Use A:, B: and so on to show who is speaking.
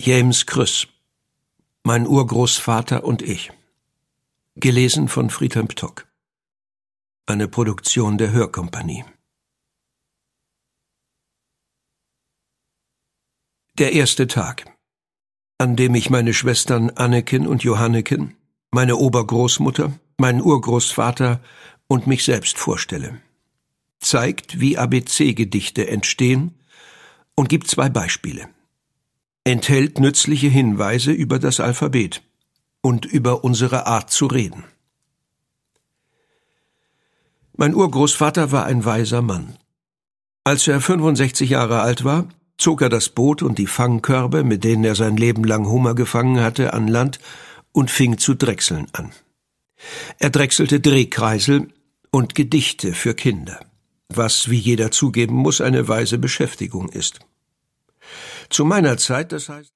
A: James Krüss, mein Urgroßvater und ich. Gelesen von Friedhelm Ptock. Eine Produktion der Hörkompanie. Der erste Tag, an dem ich meine Schwestern Anneken und Johanneken, meine Obergroßmutter, meinen Urgroßvater und mich selbst vorstelle, zeigt, wie ABC-Gedichte entstehen und gibt 2 Beispiele. Enthält nützliche Hinweise über das Alphabet und über unsere Art zu reden. Mein Urgroßvater war ein weiser Mann. Als er 65 Jahre alt war, zog er das Boot und die Fangkörbe, mit denen er sein Leben lang Hummer gefangen hatte, an Land und fing zu drechseln an. Er drechselte Drehkreisel und Gedichte für Kinder, was, wie jeder zugeben muss, eine weise Beschäftigung ist. Zu meiner Zeit, das heißt